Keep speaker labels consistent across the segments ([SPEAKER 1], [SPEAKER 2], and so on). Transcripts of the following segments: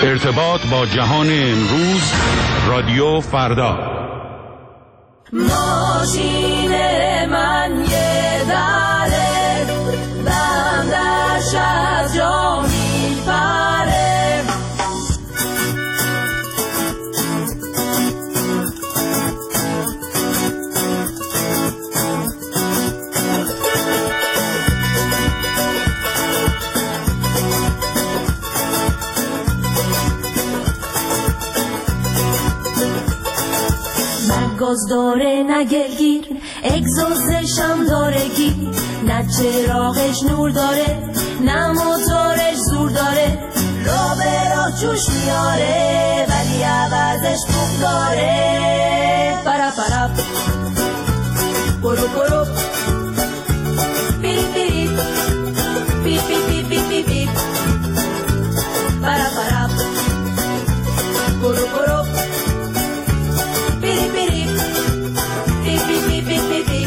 [SPEAKER 1] ارتباط با جهان امروز، رادیو فردا.
[SPEAKER 2] ماشین من یه دره، بندش از جا میپره. گاز داره نه گلگیر، اگزوزشم داره گیر، نه چراغش نور داره نه موتورش زور داره. را به راه جوش میاره ولی عوضش بوق داره. پرا پرا برو برو بیری بیری بی بی بی بی بی بی. پرا پرا برو برو بیری بیری بی بی بی بی بی.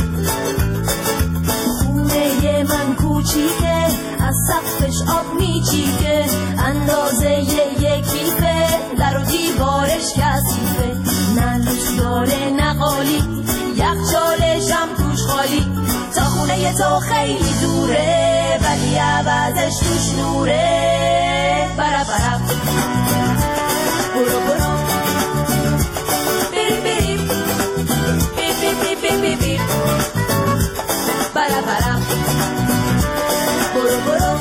[SPEAKER 2] خونه من کوچیکه، از سقفش آب میچیکه، اندازه یکیفه، در و دیوارش کثیفه. نه لوس داره نه قالی، یخچالش هم توش خالی. تا خونه تو خیلی دوره ولی عوضش توش نوره. برا برا برو برو بیری بیری بی بی بی بی بی بی. برا برا برو برو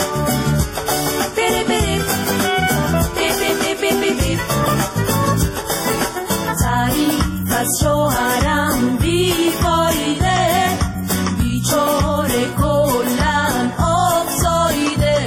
[SPEAKER 2] بیری بیری بی بی بی بی بی بی. تعریف از شوهرم بیفایده، بیچاره کلن آب سایده.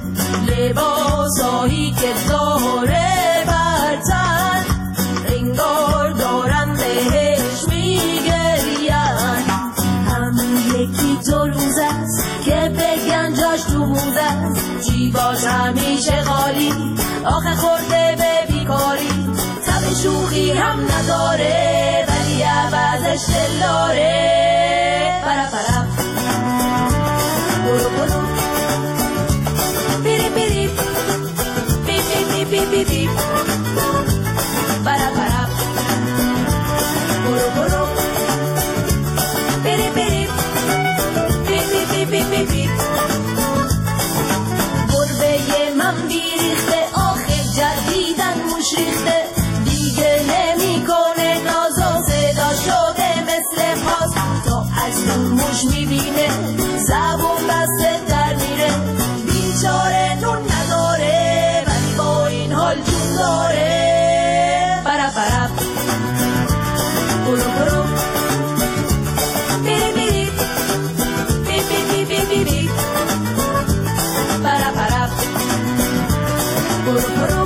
[SPEAKER 2] لباسایی که داره برتن، انگار دارم بهش میگرین. همون یکی دو روز است که بگن جاش تو موزه است. جیباش همیشه خالی، آخه خورده به بیکاری. تب شوخی هم نداره ولی عوضش دل داره. پرا پرا برو برو بیری بیری بی بی بی بی بی. پرا پرا برو برو بیری بیری بی بی بی بی بی. گربه من بیریخته، آخه جدیدن موش ریخته. دیگه نمیکنه ناز و صدا شده مثل خاص. تا از اون موش میبینه زبون بسته در میره. بیچاره نون نداره ولی با این حال جون داره. برا برا برو برو بیری بیری بی بی بی بی بی. برا برا برو برو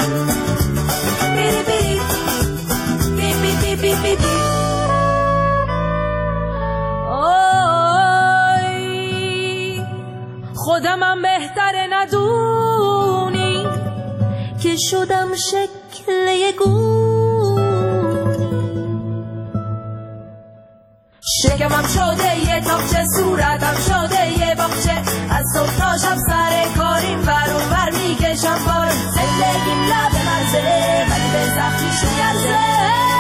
[SPEAKER 2] بیری بیری بی بی بی بی بی. آی خودمم بهتره ندونی که شدم شکل یه گون. شکمم شده یه تاقچه، صورتم شده یه باغچه. از صبح تا شب سر کاریم بر اون بر میکشم بار. زندگیم لب مرزه ولی به سختیش نیرزه.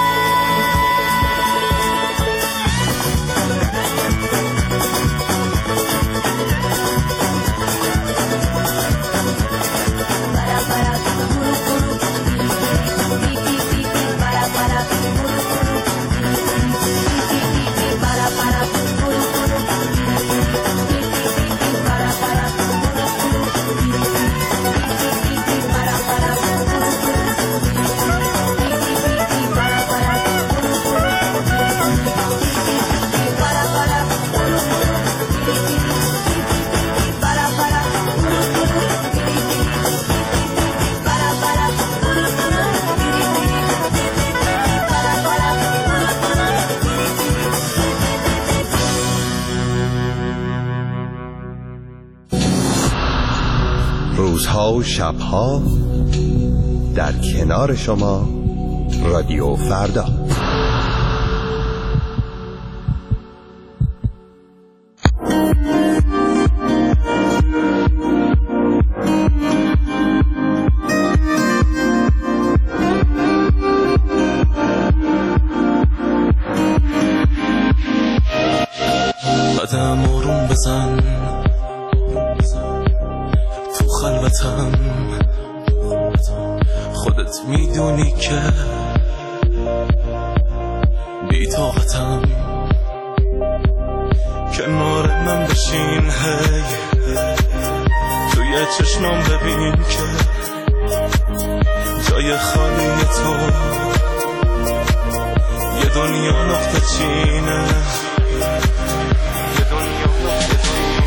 [SPEAKER 3] روزها و شبها در کنار شما، رادیو فردا.
[SPEAKER 4] خودتم، خودت میدونی که بی طاقتم. کنار من بشین هی، توی چشمام ببین که جای خالی تو یه دنیا نقطه چینه، یه دنیا نقطه چینه.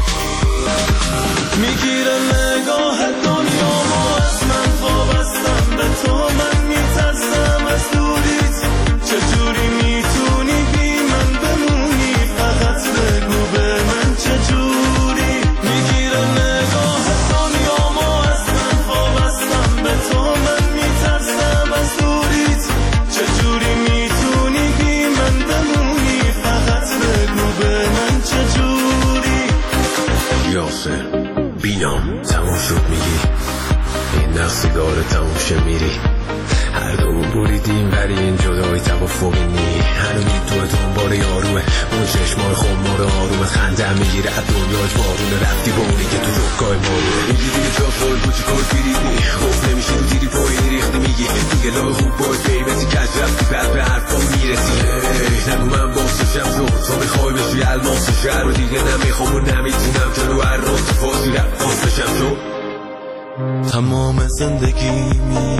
[SPEAKER 4] میگیره نگاه دنیامو از من، وابستم به تو، من میترسم از دوریت. چجوری میتونی بی من بمونی؟ فقط بگو به من چجوری. میگیره نگاه دنیامو از من، وابستم به تو، من میترسم از دوریت. چجوری میتونی بی من بمونی؟ فقط بگو به من چجوری.
[SPEAKER 5] یاسر بینام تموم شد میگی، این نقصگار تموم شه میری. هر دومون بریدیم ولی این جدایی توافقی نی. هنوز تو دنبال یاروه، اون چشمای خمار آرومه. خنده میگیره از دنیاش بارونه، رفتی با اونی که تو رکای مارونه. میگی دیگه جا پای بوچی کار بیریدی، خوف نمیشی تو دیری پایی ریختی. میگی دیگه لای خوب باید بیمتی کج رفتی، بعد به حرفا میرسی. نگو من باسشم زور، تو میخوای بشی الماس شهر و دیگه نمیخوام و نمیتونم جلو هر روز فاسی رفت بشم. تو
[SPEAKER 4] تمام زندگیمی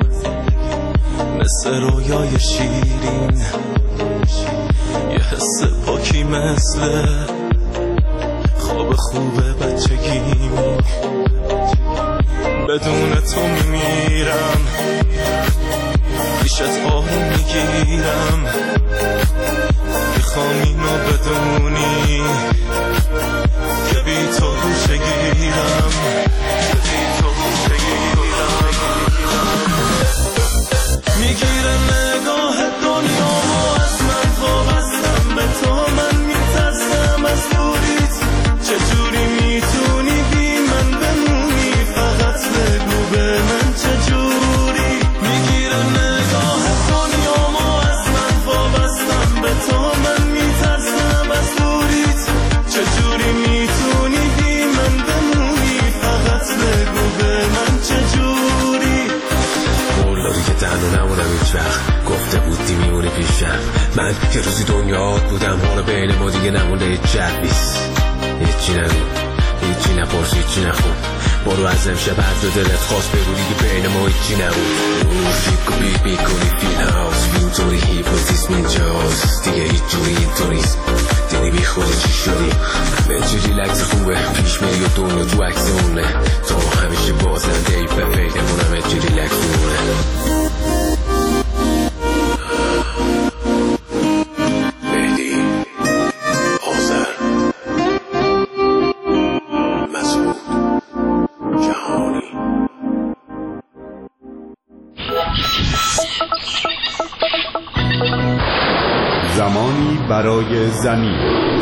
[SPEAKER 4] مثل رویای شیرین، یه حس پاکی مثل خواب خوب بچگیمی. بدون تو میمیرم، پیشت آروم میگیرم. میخوام اینو بدونی که بی تو گوشه گیرم. میگیره نگاه دنیامو از من، وابستم به تو، من میترسم از دوریت. چجوری میتونی بی من بمونی؟ فقط بگو به من چجوری. میگیره نگاه دنیامو از من، وابستم به تو، من میترسم از دوریت. چجوری میتونی بی من بمونی؟ فقط بگو به من چجوری.
[SPEAKER 5] مولا دیگه تنها نمونم هیچ وقت، گفته بودی میمونی پیشم. من یه روزی دنیا بودم، حالا بین ما دیگه نمونده هیچ جبیست. هیچی نگو، هیچی نپرس، هیچی نخون. برو از امشب هر دو دلت خواست بگو، دیگه بین ما هیچی نبود. فیکو بی کنی فیل هاوس، اینطوری هیپنوتیسم اینجاست. دیگه هیچ جوری اینطوریست، دیدی بی خودی چی شدی. همه چی ریلکس خوبه، پیش میری و دنیا تو عکس اونه. تو همیشه بازنده ای به پیدمون، همه چی ریلکس مونه.
[SPEAKER 1] زمانی برای زمین.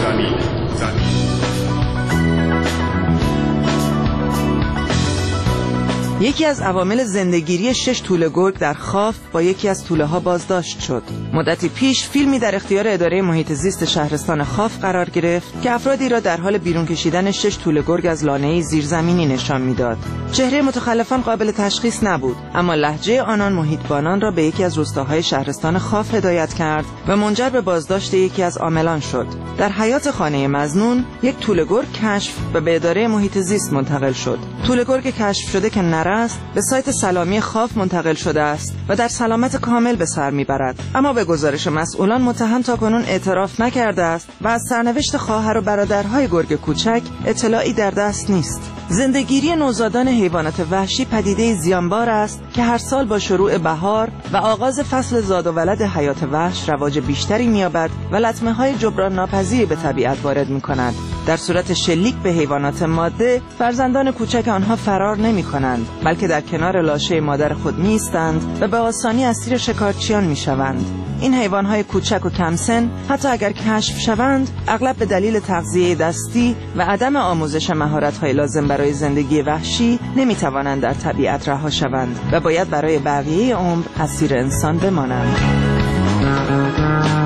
[SPEAKER 6] یکی از عوامل زندگیری 6 توله گرگ در خاف با یکی از توله ها بازداشت شد. مدتی پیش فیلمی در اختیار اداره محیط زیست شهرستان خاف قرار گرفت که افرادی را در حال بیرون کشیدن 6 توله گرگ از لانه‌ای زیرزمینی نشان میداد. چهره متخلفان قابل تشخیص نبود، اما لهجه آنان محیطبانان را به یکی از روستاهای شهرستان خاف هدایت کرد و منجر به بازداشت یکی از عاملان شد. در حیاط خانه مظنون یک توله گرگ کشف و به اداره محیط زیست منتقل شد. توله گرگ کشف شده که است به سایت سلامی خاف منتقل شده است و در سلامت کامل به سر میبرد، اما به گزارش مسئولان متهم تاکنون اعتراف نکرده است و از سرنوشت خواهر و برادرهای گرگ کوچک اطلاعی در دست نیست. زندگیری نوزادان حیوانات وحشی پدیده زیانبار است که هر سال با شروع بهار و آغاز فصل زاد و ولد حیات وحش رواج بیشتری می‌یابد و لطمه‌های جبران ناپذیری به طبیعت وارد می‌کند. در صورت شلیک به حیوانات ماده، فرزندان کوچک آنها فرار نمی‌کنند، بلکه در کنار لاشه مادر خود می‌ایستند و به آسانی اسیر شکارچیان می‌شوند. این حیوان‌های کوچک و کم سن حتی اگر کشف شوند، اغلب به دلیل تغذیه دستی و عدم آموزش مهارت‌های لازم برای زندگی وحشی نمی‌توانند در طبیعت رها شوند و باید برای بقیه عمر اسیر انسان بمانند.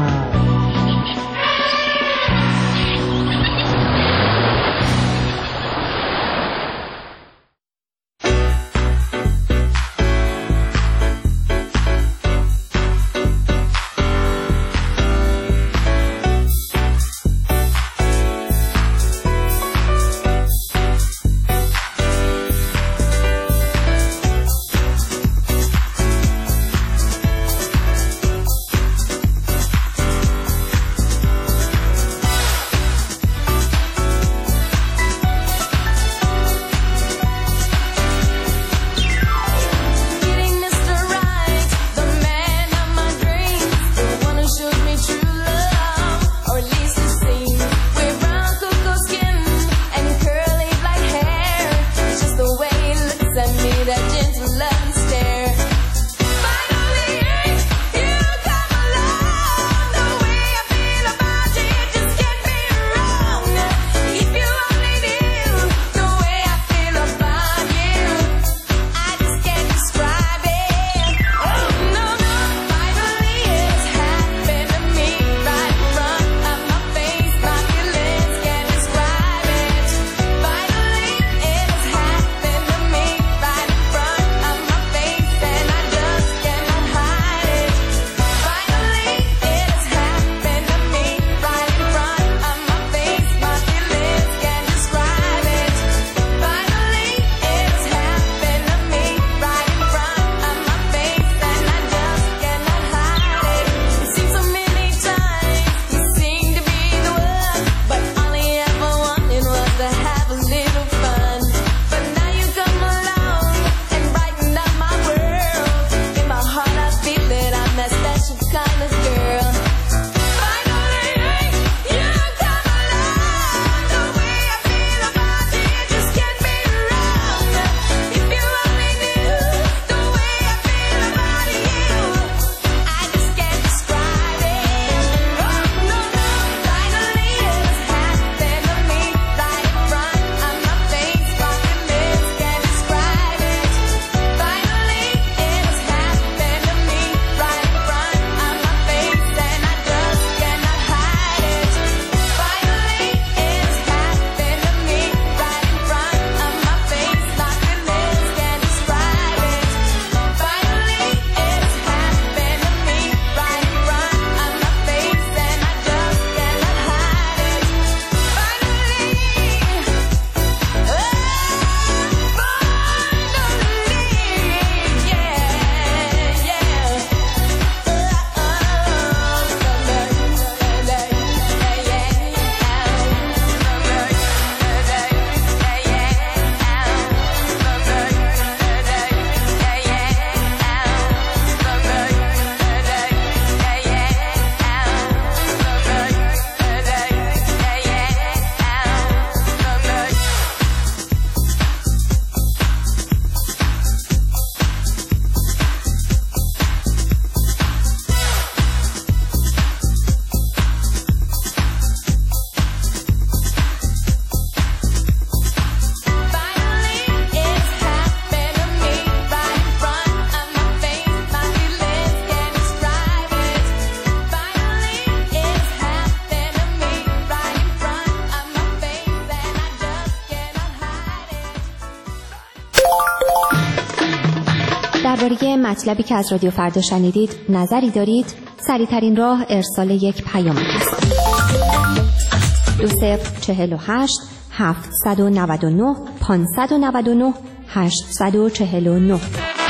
[SPEAKER 7] درباره مطلبی که از رادیو فردا شنیدید نظری دارید؟ سریع‌ترین راه ارسال یک پیامک است. 2048 799 599 849.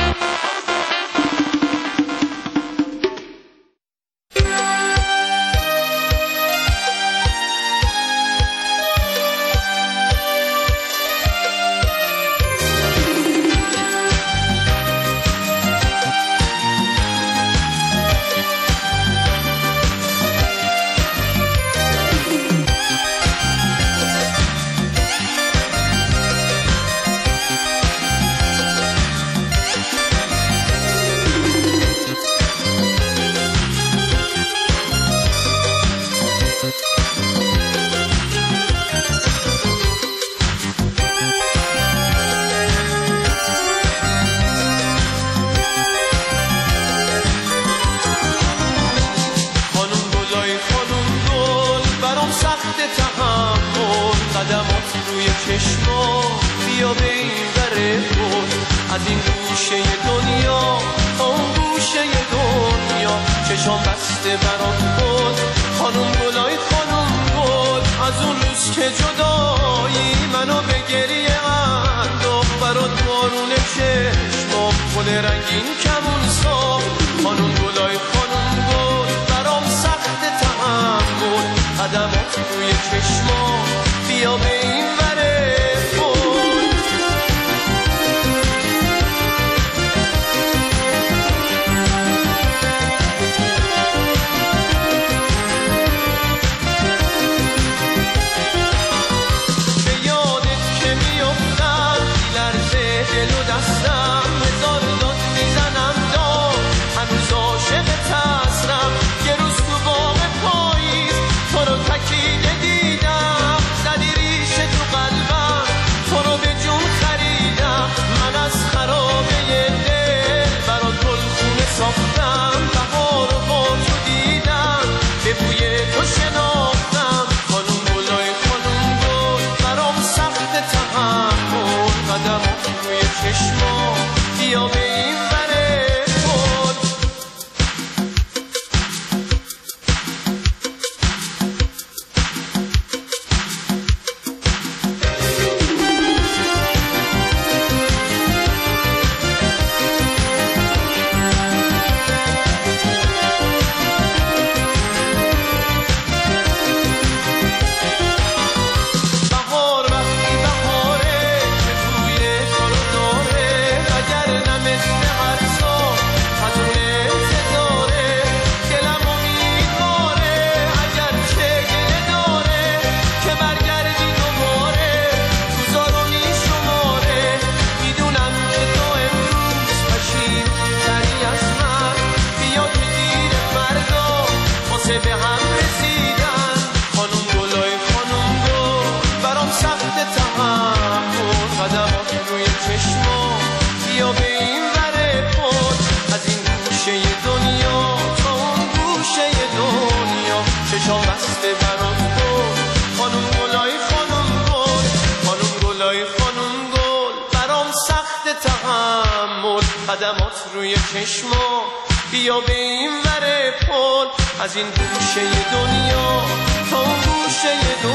[SPEAKER 4] روی چشما بیا به این ور پل، از این گوشه دنیا تا اون گوشه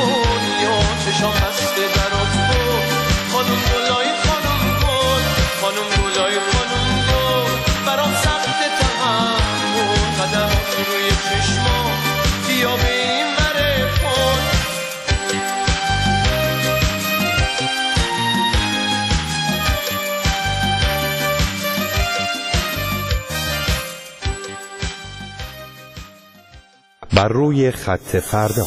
[SPEAKER 4] دنیا، چشام بسته برات بود خانم گلای خانم گل، خانم گلای خانم گل، برام سخت تحمل، قدمات روی چشما بیا به این ور پل.
[SPEAKER 3] بر روی خط فردا.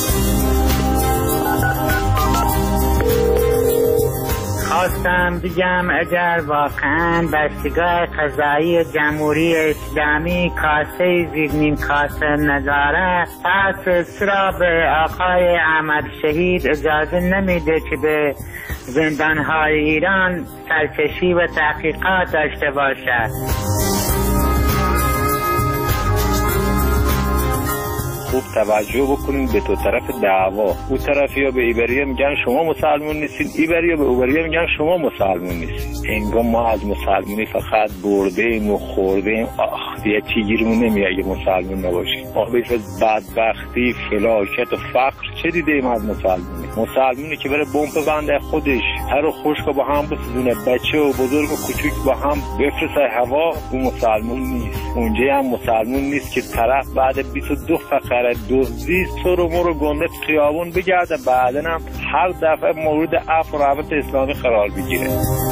[SPEAKER 8] خواستم بگم اگر واقعا دستگاه قضایی جمهوری اسلامی کاسه زیر نیم کاسه نداره، پس چرا به آقای احمد شهید اجازه نمیده که به زندانهای ایران سرکشی و تحقیقات داشته باشد؟
[SPEAKER 9] خوب توجه بکنین به تو طرف دعوا. اون طرفیا به ایبریا میگن شما مسلمون نیستین، ایبریا به اوبریا میگن شما مسلمون نیستین. انگار ما از مسلمونی فقط بردیم و خوردیم. یه چی گیرمون نمیاد اگه مسلمون نباشیم. ما به بدبختی، فلاکت و فقر چه دیدیم از مسلمونی که بره بمب بنده خودش هر و خشک با هم بسوزونه، بچه و بزرگ و کوچیک با هم بفرسته هوا. اون مسلمون نیست. اونجا هم مسلمون نیست که طرف بعد 22 فقره دزدی سر و مر و گنده خیابون بگرده، بعدن هم هر دفعه مورد عفو و رحمت اسلامی قرار بگیره.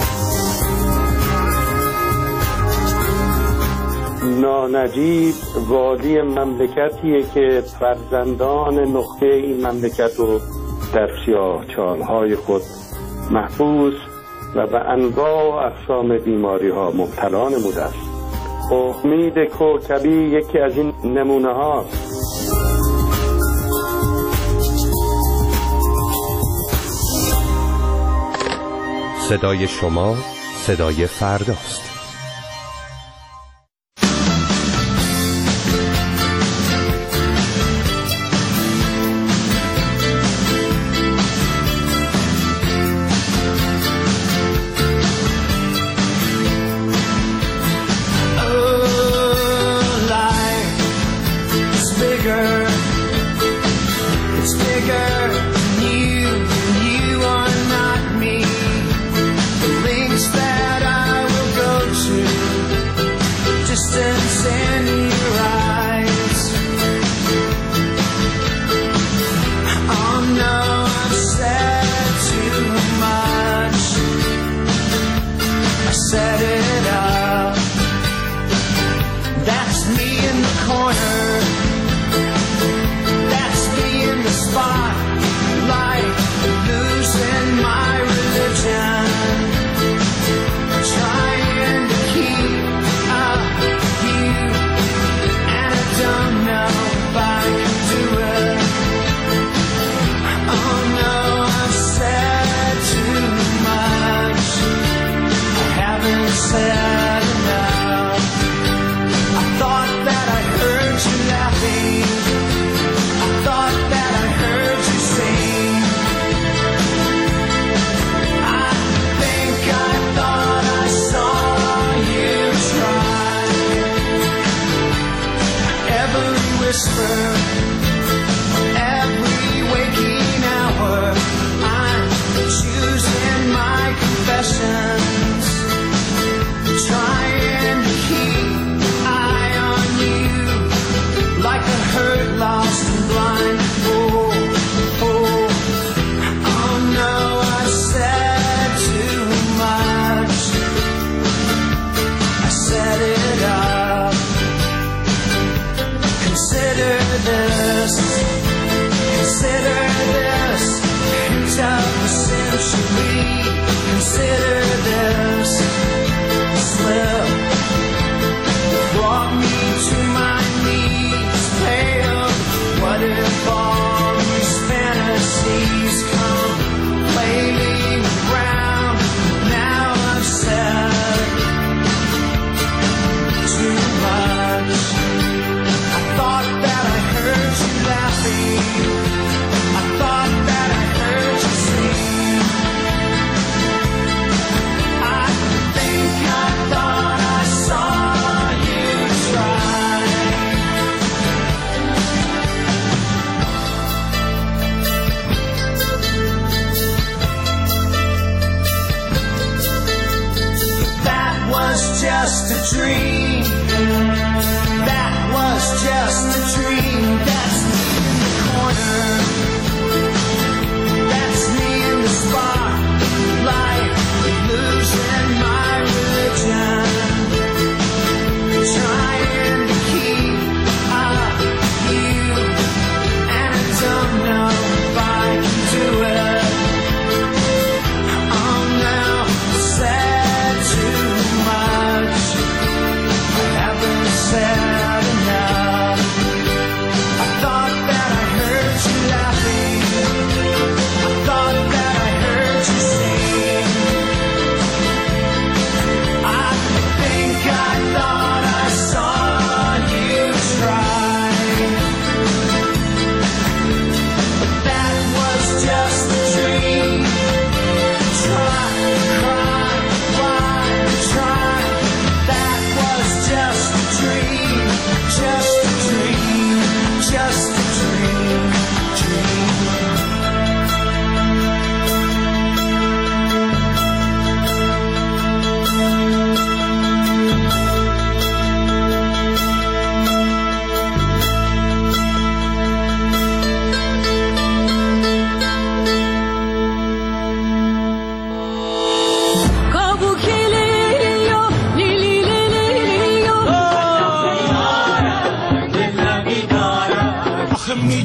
[SPEAKER 10] نانجیب والی مملکتیه که فرزندان نخبه این مملکت رو در سیاهچال‌های خود محبوس و به انواع اقسام بیماری‌ها مبتلا نموده است. امید کوکبی یکی از این نمونه هاست.
[SPEAKER 3] صدای شما صدای فرداست.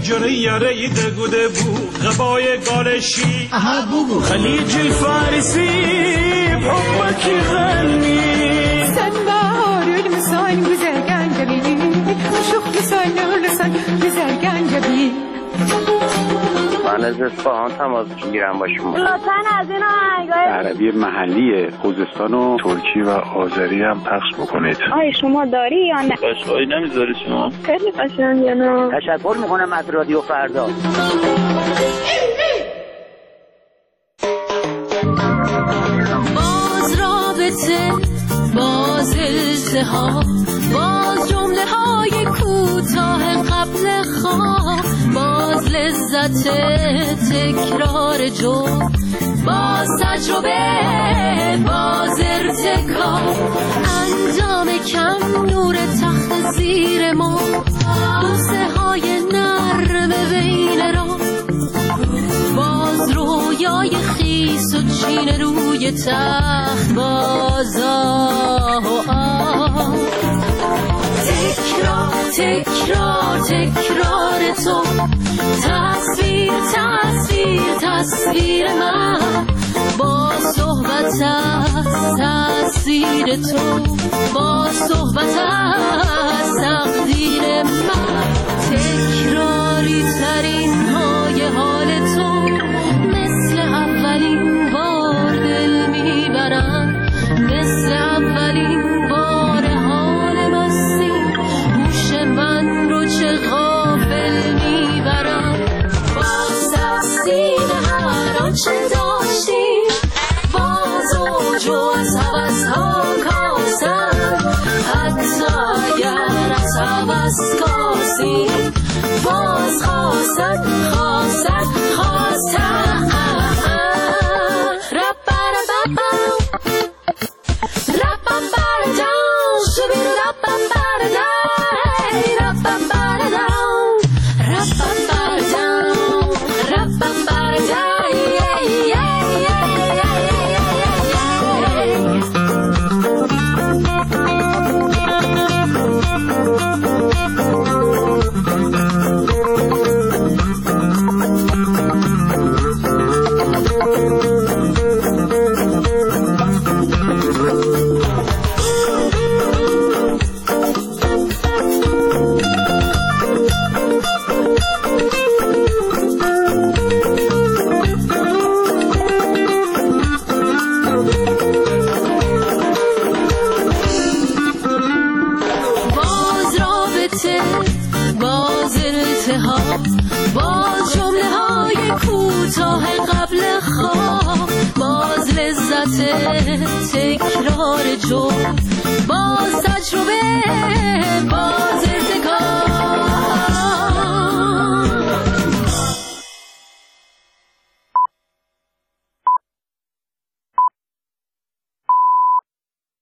[SPEAKER 4] جنه یاره دگوده بو غبای گالشی خلیج الفارسی بحبك غني
[SPEAKER 11] سنبار المسان güzel جبی شوخ مسان لسان güzel جبی
[SPEAKER 12] من از اصفهان تماس میگیرم با شما.
[SPEAKER 13] لطفاً از این آهنگای
[SPEAKER 10] عربی محلی خوزستان و ترکی و آذری هم پخش بکنید.
[SPEAKER 13] آیا شما داری یا نه؟
[SPEAKER 9] قشقایی نمیذاری شما؟
[SPEAKER 13] خیلی قشنگه نه.
[SPEAKER 12] تشکر میکنم از رادیو فردا.
[SPEAKER 2] باز رابطه، باز التهاب، باز جمله های کوتاه قبل خواب، باز لذت تکرار جمله، باز تجربه، باز ارتکاب، انجام کم نور تخت زیر ما، بوسه های نرم بین را، باز رویای خیس و چین روی تخت، باز تکرار تکرار تو، تصویر تصویر من، با صحبت از تأثیر تو، با صحبت از تقدیر من، تکراری ترین های حال تو، مثل اولین بار دل میبرم، مثل اولین بار حال مستی، گوش من رو چه غافل میبرم، باز تفسیر هر آنچه داشتیم، باز اوج از حوض ها کاسم، حتی اگر از حوض کاسیم، باز خواستم باز جمله های کوتاه قبل خواب، باز لذت تکرار جمله،